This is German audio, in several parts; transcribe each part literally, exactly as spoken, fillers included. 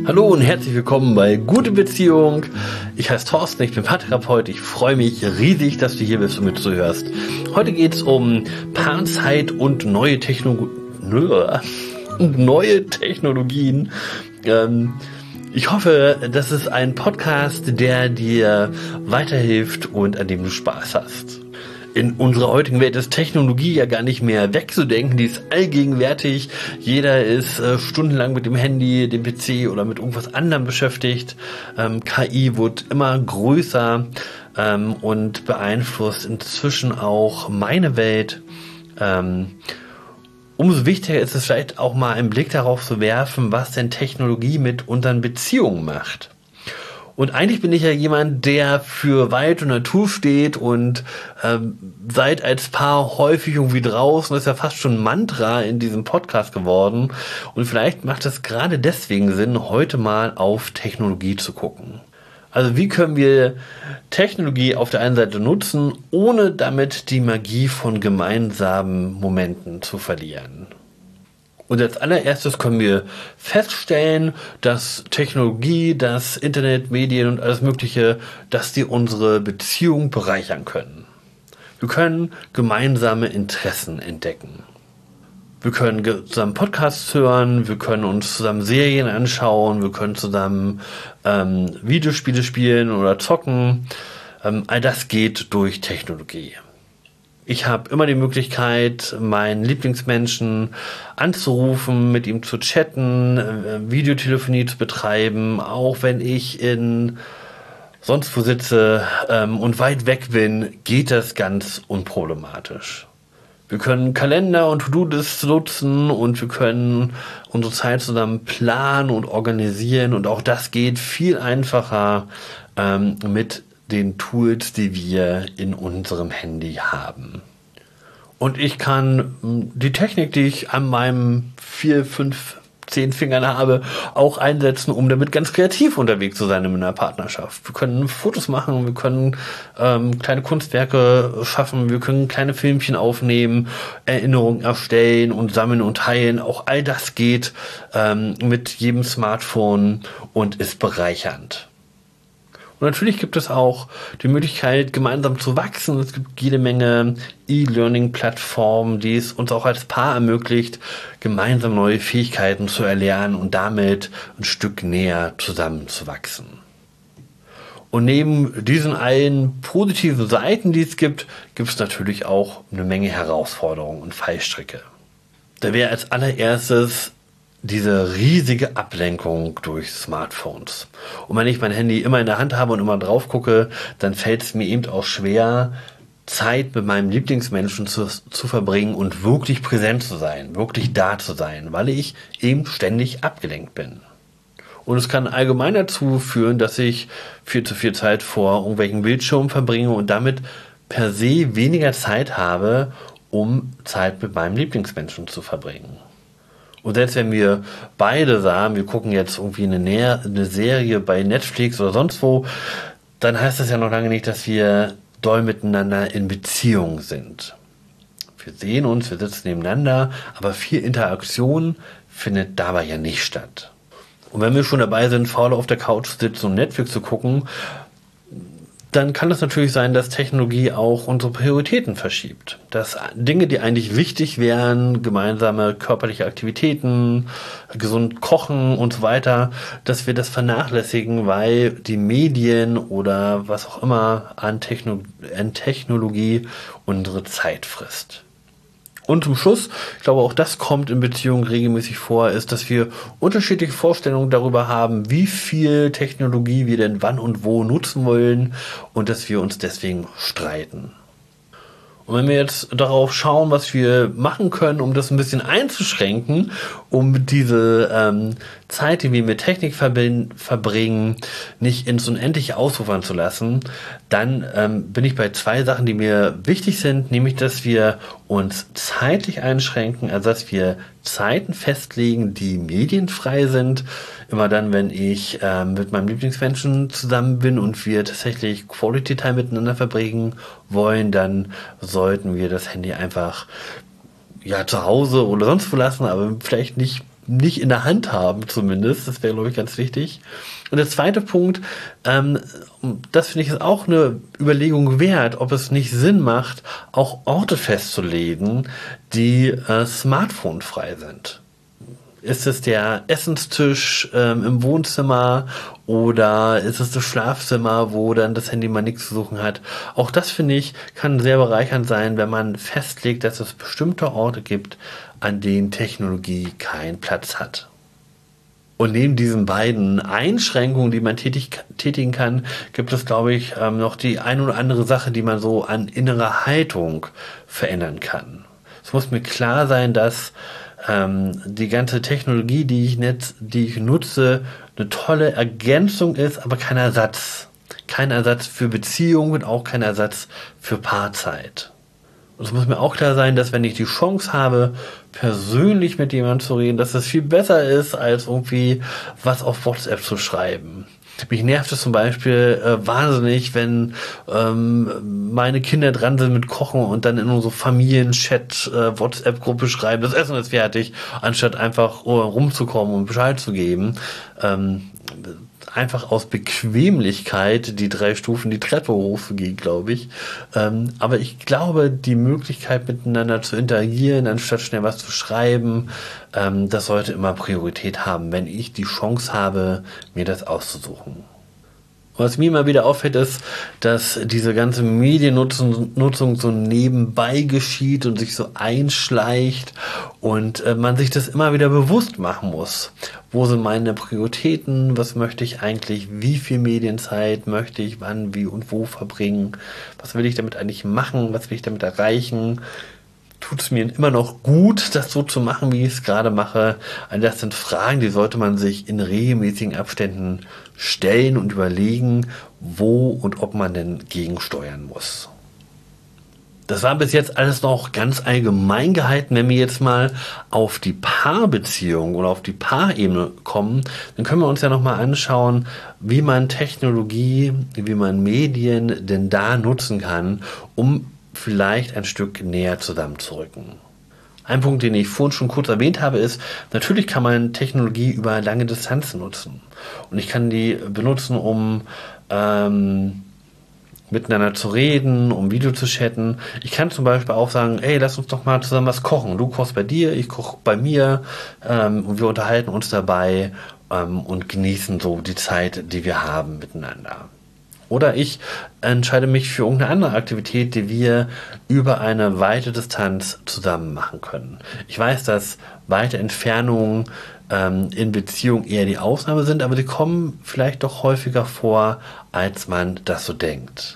Hallo und herzlich willkommen bei Gute Beziehung. Ich heiße Thorsten, ich bin Paartherapeut. Ich freue mich riesig, dass du hier bist und mit zuhörst. Heute geht es um Paarzeit und neue Technologien. neue Technologien. Ähm, ich hoffe, das ist ein Podcast, der dir weiterhilft und an dem du Spaß hast. In unserer heutigen Welt ist Technologie ja gar nicht mehr wegzudenken, die ist allgegenwärtig. Jeder ist äh, stundenlang mit dem Handy, dem P C oder mit irgendwas anderem beschäftigt. Ähm, K I wird immer größer ähm, und beeinflusst inzwischen auch meine Welt. Ähm, umso wichtiger ist es vielleicht auch mal einen Blick darauf zu werfen, was denn Technologie mit unseren Beziehungen macht. Und eigentlich bin ich ja jemand, der für Wald und Natur steht und ähm, seid als Paar häufig irgendwie draußen. Das ist ja fast schon ein Mantra in diesem Podcast geworden. Und vielleicht macht es gerade deswegen Sinn, heute mal auf Technologie zu gucken. Also wie können wir Technologie auf der einen Seite nutzen, ohne damit die Magie von gemeinsamen Momenten zu verlieren? Und als allererstes können wir feststellen, dass Technologie, das Internet, Medien und alles Mögliche, dass die unsere Beziehung bereichern können. Wir können gemeinsame Interessen entdecken. Wir können zusammen Podcasts hören, wir können uns zusammen Serien anschauen, wir können zusammen ähm, Videospiele spielen oder zocken. Ähm, all das geht durch Technologie. Ich habe immer die Möglichkeit, meinen Lieblingsmenschen anzurufen, mit ihm zu chatten, äh, Videotelefonie zu betreiben, auch wenn ich in sonst wo sitze ähm, und weit weg bin, geht das ganz unproblematisch. Wir können Kalender und To-Do-Lists nutzen und wir können unsere Zeit zusammen planen und organisieren und auch das geht viel einfacher ähm, mit den Tools, die wir in unserem Handy haben. Und ich kann die Technik, die ich an meinem vier, fünf, zehn Fingern habe, auch einsetzen, um damit ganz kreativ unterwegs zu sein in einer Partnerschaft. Wir können Fotos machen, wir können ähm, kleine Kunstwerke schaffen, wir können kleine Filmchen aufnehmen, Erinnerungen erstellen und sammeln und teilen. Auch all das geht ähm, mit jedem Smartphone und ist bereichernd. Und natürlich gibt es auch die Möglichkeit, gemeinsam zu wachsen. Es gibt jede Menge E-Learning-Plattformen, die es uns auch als Paar ermöglicht, gemeinsam neue Fähigkeiten zu erlernen und damit ein Stück näher zusammenzuwachsen. Und neben diesen allen positiven Seiten, die es gibt, gibt es natürlich auch eine Menge Herausforderungen und Fallstricke. Da wäre als allererstes diese riesige Ablenkung durch Smartphones. Und wenn ich mein Handy immer in der Hand habe und immer drauf gucke, dann fällt es mir eben auch schwer, Zeit mit meinem Lieblingsmenschen zu, zu verbringen und wirklich präsent zu sein, wirklich da zu sein, weil ich eben ständig abgelenkt bin. Und es kann allgemein dazu führen, dass ich viel zu viel Zeit vor irgendwelchen Bildschirmen verbringe und damit per se weniger Zeit habe, um Zeit mit meinem Lieblingsmenschen zu verbringen. Und selbst wenn wir beide sagen, wir gucken jetzt irgendwie eine, Nähe, eine Serie bei Netflix oder sonst wo, dann heißt das ja noch lange nicht, dass wir doll miteinander in Beziehung sind. Wir sehen uns, wir sitzen nebeneinander, aber viel Interaktion findet dabei ja nicht statt. Und wenn wir schon dabei sind, faul auf der Couch zu sitzen und Netflix zu gucken, dann kann es natürlich sein, dass Technologie auch unsere Prioritäten verschiebt. Dass Dinge, die eigentlich wichtig wären, gemeinsame körperliche Aktivitäten, gesund kochen und so weiter, dass wir das vernachlässigen, weil die Medien oder was auch immer an, Techno- an Technologie unsere Zeit frisst. Und zum Schluss, ich glaube auch das kommt in Beziehungen regelmäßig vor, ist, dass wir unterschiedliche Vorstellungen darüber haben, wie viel Technologie wir denn wann und wo nutzen wollen und dass wir uns deswegen streiten. Und wenn wir jetzt darauf schauen, was wir machen können, um das ein bisschen einzuschränken, um diese ähm, Zeit, die wir mit Technik verbind- verbringen, nicht ins Unendliche ausufern zu lassen, dann ähm, bin ich bei zwei Sachen, die mir wichtig sind, nämlich, dass wir uns zeitlich einschränken, also dass wir Zeiten festlegen, die medienfrei sind. Immer dann, wenn ich äh, mit meinem Lieblingsmenschen zusammen bin und wir tatsächlich Quality Time miteinander verbringen wollen, dann sollten wir das Handy einfach ja zu Hause oder sonst wo lassen, aber vielleicht nicht nicht in der Hand haben zumindest. Das wäre, glaube ich, ganz wichtig. Und der zweite Punkt, ähm, das finde ich ist auch eine Überlegung wert, ob es nicht Sinn macht, auch Orte festzulegen, die äh, smartphonefrei sind. Ist es der Essenstisch ähm, im Wohnzimmer oder ist es das Schlafzimmer, wo dann das Handy mal nichts zu suchen hat? Auch das, finde ich, kann sehr bereichernd sein, wenn man festlegt, dass es bestimmte Orte gibt, an denen Technologie keinen Platz hat. Und neben diesen beiden Einschränkungen, die man tätig, tätigen kann, gibt es, glaube ich, ähm, noch die ein oder andere Sache, die man so an innerer Haltung verändern kann. Es muss mir klar sein, dass ähm, die ganze Technologie, die ich, net, die ich nutze, eine tolle Ergänzung ist, aber kein Ersatz. Kein Ersatz für Beziehungen und auch kein Ersatz für Paarzeit. Und es muss mir auch klar sein, dass wenn ich die Chance habe, persönlich mit jemandem zu reden, dass es viel besser ist, als irgendwie was auf WhatsApp zu schreiben. Mich nervt es zum Beispiel äh, wahnsinnig, wenn ähm, meine Kinder dran sind mit Kochen und dann in unsere Familienchat, äh, WhatsApp-Gruppe schreiben, das Essen ist fertig, anstatt einfach uh, rumzukommen und Bescheid zu geben. Ähm, einfach aus Bequemlichkeit die drei Stufen die Treppe hochzugehen, glaube ich. Ähm, aber ich glaube, die Möglichkeit miteinander zu interagieren, anstatt schnell was zu schreiben, ähm, das sollte immer Priorität haben, wenn ich die Chance habe, mir das auszusuchen. Was mir immer wieder auffällt, ist, dass diese ganze Mediennutzung Nutzung so nebenbei geschieht und sich so einschleicht und äh, man sich das immer wieder bewusst machen muss. Wo sind meine Prioritäten? Was möchte ich eigentlich? Wie viel Medienzeit möchte ich wann, wie und wo verbringen? Was will ich damit eigentlich machen? Was will ich damit erreichen? Tut es mir immer noch gut, das so zu machen, wie ich es gerade mache? All das sind Fragen, die sollte man sich in regelmäßigen Abständen stellen und überlegen, wo und ob man denn gegensteuern muss. Das war bis jetzt alles noch ganz allgemein gehalten. Wenn wir jetzt mal auf die Paarbeziehung oder auf die Paarebene kommen, dann können wir uns ja nochmal anschauen, wie man Technologie, wie man Medien denn da nutzen kann, um vielleicht ein Stück näher zusammenzurücken. Ein Punkt, den ich vorhin schon kurz erwähnt habe, ist, natürlich kann man Technologie über lange Distanzen nutzen. Und ich kann die benutzen, um ähm, miteinander zu reden, um Video zu chatten. Ich kann zum Beispiel auch sagen, ey, lass uns doch mal zusammen was kochen. Du kochst bei dir, ich koche bei mir ähm, und wir unterhalten uns dabei ähm, und genießen so die Zeit, die wir haben miteinander. Oder ich entscheide mich für irgendeine andere Aktivität, die wir über eine weite Distanz zusammen machen können. Ich weiß, dass weite Entfernungen ähm, in Beziehung eher die Ausnahme sind, aber die kommen vielleicht doch häufiger vor, als man das so denkt.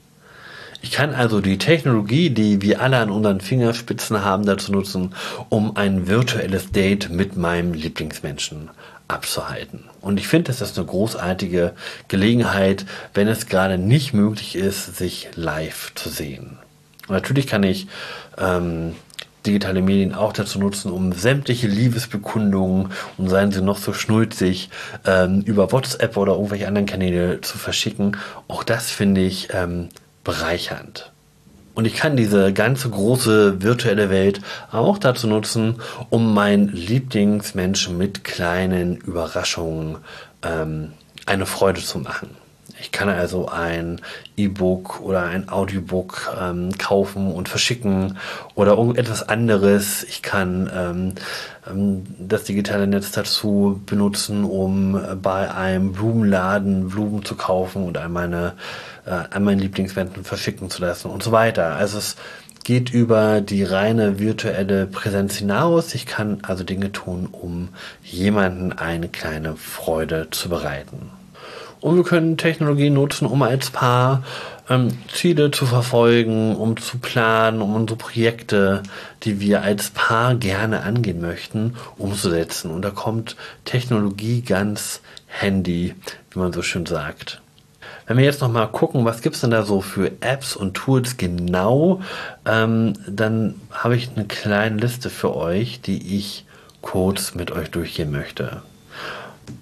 Ich kann also die Technologie, die wir alle an unseren Fingerspitzen haben, dazu nutzen, um ein virtuelles Date mit meinem Lieblingsmenschen abzuhalten. Und ich finde, das ist eine großartige Gelegenheit, wenn es gerade nicht möglich ist, sich live zu sehen. Und natürlich kann ich ähm, digitale Medien auch dazu nutzen, um sämtliche Liebesbekundungen, und seien sie noch so schnulzig, ähm, über WhatsApp oder irgendwelche anderen Kanäle zu verschicken. Auch das finde ich ähm, bereichernd. Und ich kann diese ganze große virtuelle Welt auch dazu nutzen, um meinen Lieblingsmenschen mit kleinen Überraschungen ähm, eine Freude zu machen. Ich kann also ein E-Book oder ein Audiobook ähm, kaufen und verschicken oder irgendetwas anderes. Ich kann ähm, ähm, das digitale Netz dazu benutzen, um bei einem Blumenladen Blumen zu kaufen und an meine äh, an meinen Lieblingsmenschen verschicken zu lassen und so weiter. Also es geht über die reine virtuelle Präsenz hinaus. Ich kann also Dinge tun, um jemanden eine kleine Freude zu bereiten. Und wir können Technologie nutzen, um als Paar ähm, Ziele zu verfolgen, um zu planen, um unsere Projekte, die wir als Paar gerne angehen möchten, umzusetzen. Und da kommt Technologie ganz handy, wie man so schön sagt. Wenn wir jetzt nochmal gucken, was gibt's denn da so für Apps und Tools genau, ähm, dann habe ich eine kleine Liste für euch, die ich kurz mit euch durchgehen möchte.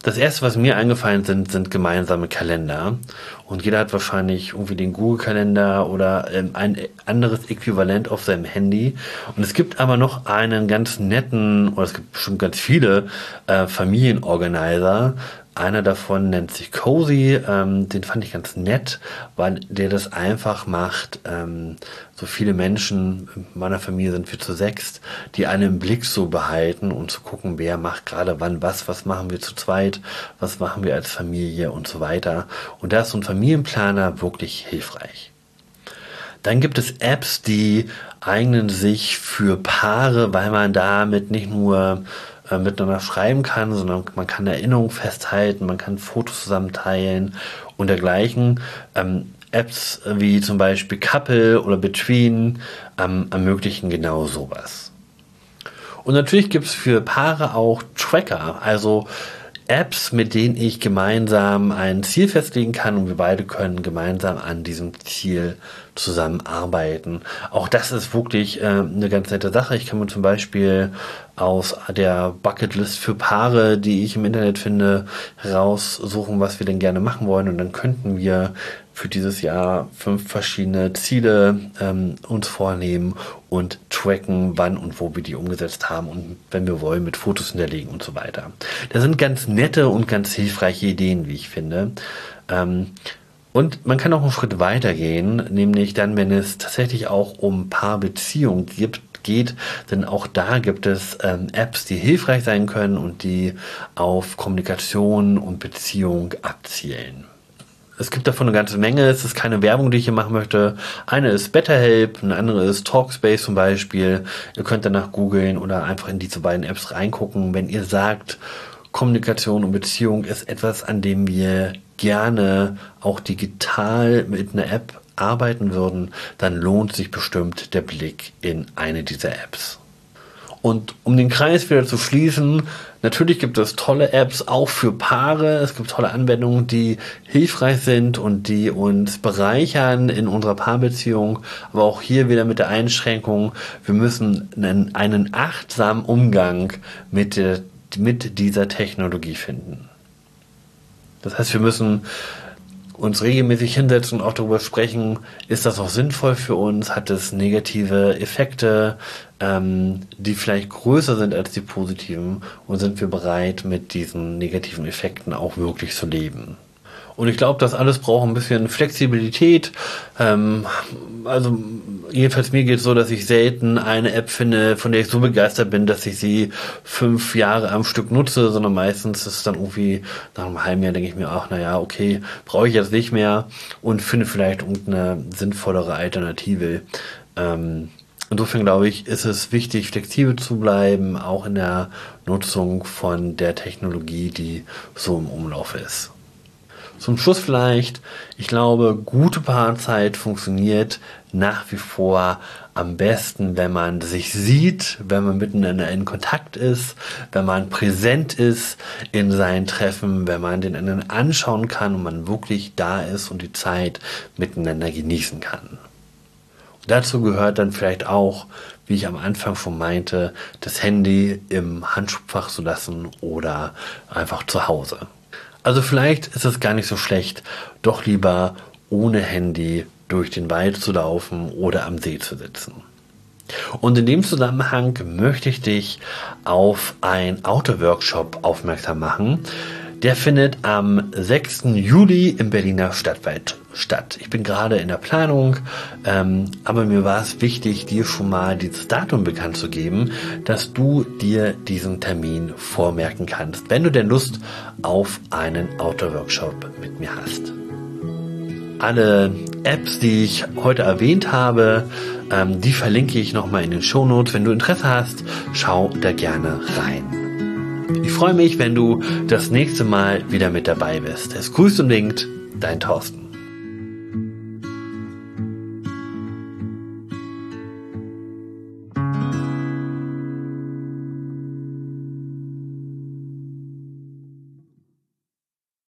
Das erste, was mir eingefallen sind, sind gemeinsame Kalender. Und jeder hat wahrscheinlich irgendwie den Google-Kalender oder ähm, ein anderes Äquivalent auf seinem Handy. Und es gibt aber noch einen ganz netten, oder es gibt bestimmt ganz viele äh, Familienorganizer. Einer davon nennt sich Cozy, ähm, den fand ich ganz nett, weil der das einfach macht. Ähm, so viele Menschen, in meiner Familie sind wir zu sechst, die einen im Blick so behalten und zu gucken, wer macht gerade wann was, was machen wir zu zweit, was machen wir als Familie und so weiter. Und da ist so ein Familienplaner wirklich hilfreich. Dann gibt es Apps, die eignen sich für Paare, weil man damit nicht nur äh, miteinander schreiben kann, sondern man kann Erinnerungen festhalten, man kann Fotos zusammen teilen und dergleichen. Ähm, Apps wie zum Beispiel Couple oder Between ähm, ermöglichen genau sowas. Und natürlich gibt es für Paare auch Tracker, also Apps, mit denen ich gemeinsam ein Ziel festlegen kann und wir beide können gemeinsam an diesem Ziel zusammenarbeiten. Auch das ist wirklich äh, eine ganz nette Sache. Ich kann mir zum Beispiel aus der Bucketlist für Paare, die ich im Internet finde, raussuchen, was wir denn gerne machen wollen, und dann könnten wir für dieses Jahr fünf verschiedene Ziele ähm, uns vornehmen und tracken, wann und wo wir die umgesetzt haben und wenn wir wollen, mit Fotos hinterlegen und so weiter. Das sind ganz nette und ganz hilfreiche Ideen, wie ich finde. Ähm, und man kann auch einen Schritt weiter gehen, nämlich dann, wenn es tatsächlich auch um Paarbeziehungen gibt, geht, denn auch da gibt es ähm, Apps, die hilfreich sein können und die auf Kommunikation und Beziehung abzielen. Es gibt davon eine ganze Menge, es ist keine Werbung, die ich hier machen möchte. Eine ist BetterHelp, eine andere ist Talkspace zum Beispiel. Ihr könnt danach googeln oder einfach in diese beiden Apps reingucken. Wenn ihr sagt, Kommunikation und Beziehung ist etwas, an dem wir gerne auch digital mit einer App arbeiten würden, dann lohnt sich bestimmt der Blick in eine dieser Apps. Und um den Kreis wieder zu schließen, natürlich gibt es tolle Apps auch für Paare. Es gibt tolle Anwendungen, die hilfreich sind und die uns bereichern in unserer Paarbeziehung. Aber auch hier wieder mit der Einschränkung, wir müssen einen, einen achtsamen Umgang mit, der, mit dieser Technologie finden. Das heißt, wir müssen uns regelmäßig hinsetzen und auch darüber sprechen, ist das auch sinnvoll für uns, hat es negative Effekte, ähm, die vielleicht größer sind als die positiven, und sind wir bereit, mit diesen negativen Effekten auch wirklich zu leben. Und ich glaube, das alles braucht ein bisschen Flexibilität. Ähm, also jedenfalls mir geht es so, dass ich selten eine App finde, von der ich so begeistert bin, dass ich sie fünf Jahre am Stück nutze, sondern meistens ist es dann irgendwie nach einem halben Jahr, denke ich mir, ach naja, okay, brauche ich jetzt nicht mehr, und finde vielleicht irgendeine sinnvollere Alternative. Ähm, Insofern glaube ich, ist es wichtig, flexibel zu bleiben, auch in der Nutzung von der Technologie, die so im Umlauf ist. Zum Schluss vielleicht, ich glaube, gute Paarzeit funktioniert nach wie vor am besten, wenn man sich sieht, wenn man miteinander in Kontakt ist, wenn man präsent ist in seinen Treffen, wenn man den anderen anschauen kann und man wirklich da ist und die Zeit miteinander genießen kann. Und dazu gehört dann vielleicht auch, wie ich am Anfang schon meinte, das Handy im Handschuhfach zu lassen oder einfach zu Hause. Also vielleicht ist es gar nicht so schlecht, doch lieber ohne Handy durch den Wald zu laufen oder am See zu sitzen. Und in dem Zusammenhang möchte ich dich auf einen Outdoor-Workshop aufmerksam machen. Der findet am sechsten Juli im Berliner Stadtwald statt. Ich bin gerade in der Planung, ähm, aber mir war es wichtig, dir schon mal dieses Datum bekannt zu geben, dass du dir diesen Termin vormerken kannst, wenn du denn Lust auf einen Outdoor-Workshop mit mir hast. Alle Apps, die ich heute erwähnt habe, ähm, die verlinke ich nochmal in den Shownotes. Wenn du Interesse hast, schau da gerne rein. Ich freue mich, wenn du das nächste Mal wieder mit dabei bist. Es grüßt und winkt, dein Thorsten.